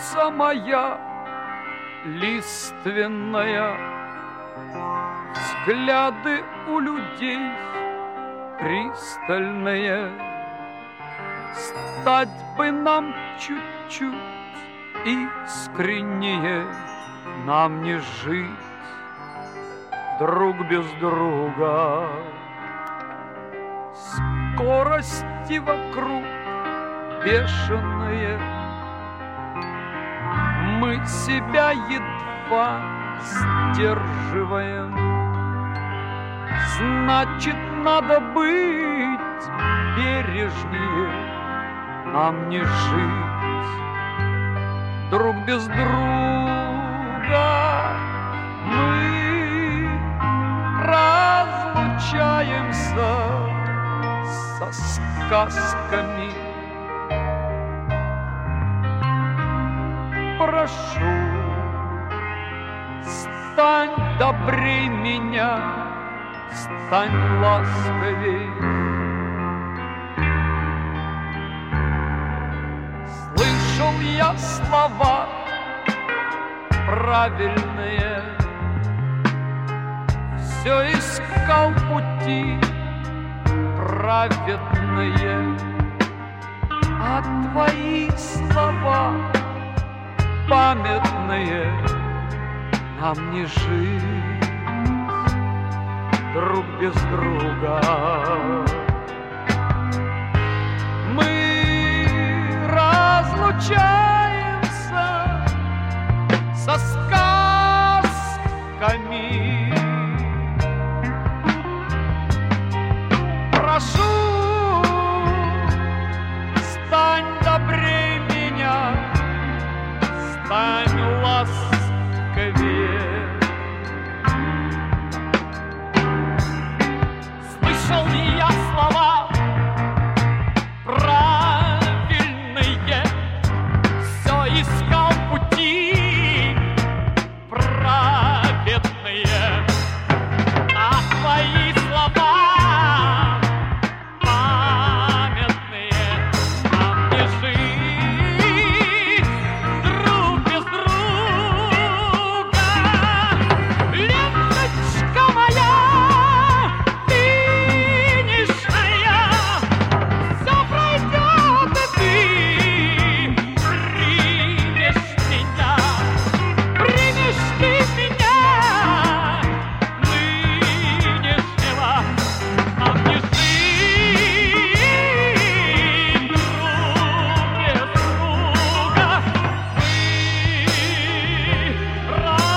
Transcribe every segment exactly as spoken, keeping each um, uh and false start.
Птица моя лиственная, взгляды у людей пристальные. Стать бы нам чуть-чуть искреннее, нам не жить друг без друга. Скорости вокруг бешеные, мы себя едва сдерживаем. Значит, надо быть бережнее, нам не жить друг без друга. Мы разлучаемся со сказками. Прошу, стань добрей меня, стань ласковей. Слышал я слова правильные, все искал пути праведные, а твои слова памятные, нам не жить друг без друга. Мы разлучаемся со сказками. Прошу, стань добрей меня, стань ласковее. Слышал ли я слова правильные, все искал пути праведные, а твои слова памятные, нам не жить друг без друга. Ленточка моя финишная, все пройдет, и ты примешь меня, примешь ты меня, нынешнего, нам не жить друг без друга. Мы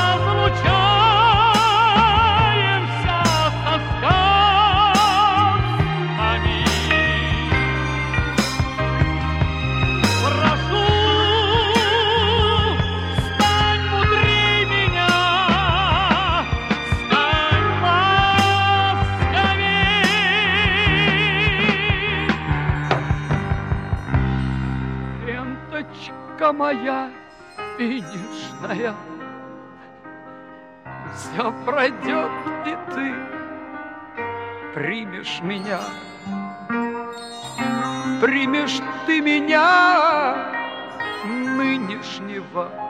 разлучаемся со сказками. Прошу, стань мудрей меня, стань ласковей. Ленточка моя финишная, все пройдет, и ты примешь меня, примешь ты меня, нынешнего,